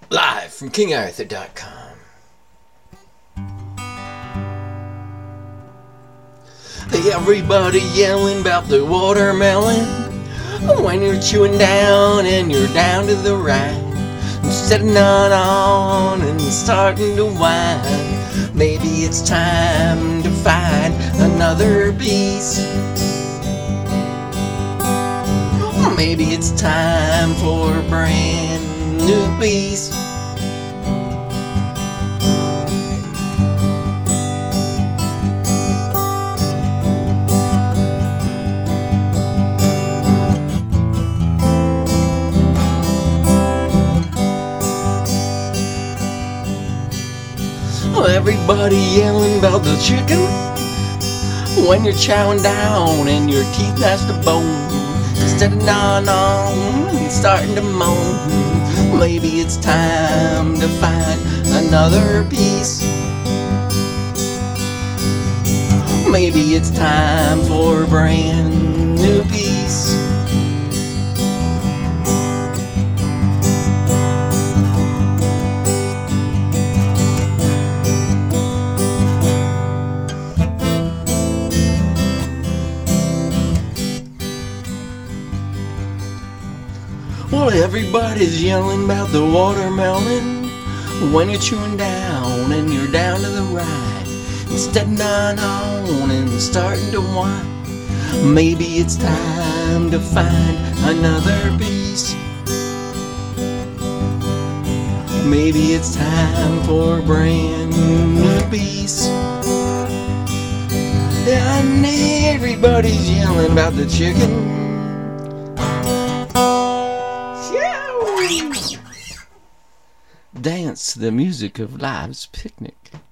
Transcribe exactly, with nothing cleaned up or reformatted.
Live from King Arthur dot com. Everybody yelling about the watermelon when you're chewing down and you're down to the right. Setting on on and starting to whine. Maybe it's time to find another piece. Maybe it's time for a brand new piece. Everybody yelling about the chicken when you're chowing down and your teeth has to bone. Stepping on on and starting to moan. Maybe it's time to find another piece. Maybe it's time for a brand new piece. Well, everybody's yelling about the watermelon when you're chewing down and you're down to the right. Instead on on and starting to whine. Maybe it's time to find another piece. Maybe it's time for a brand new piece. And everybody's yelling about the chicken. Dance to the music of life's picnic.